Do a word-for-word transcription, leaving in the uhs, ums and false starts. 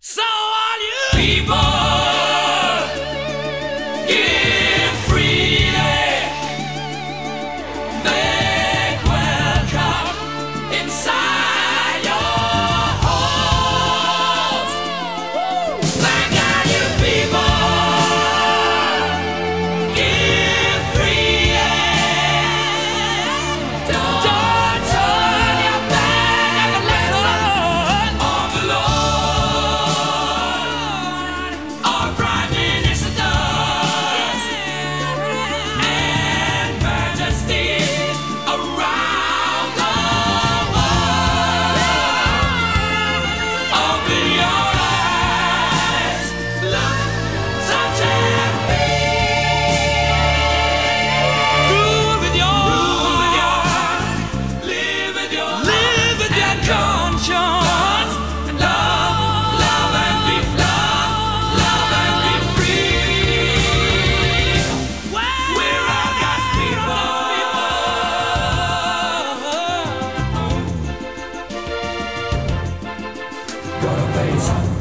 So all you people, give freely, make welcome inside your halls. Thank all you people, give freely. Don't, don't turn your back on the lesson of the Lord. Our Prime Minister does, and majesties around the world. Open your eyes, look, touch and feel. Rule with your, rule with your, live with your, live with your conscience. And love, love and be love, love and be free. We're all God's people. Gotta face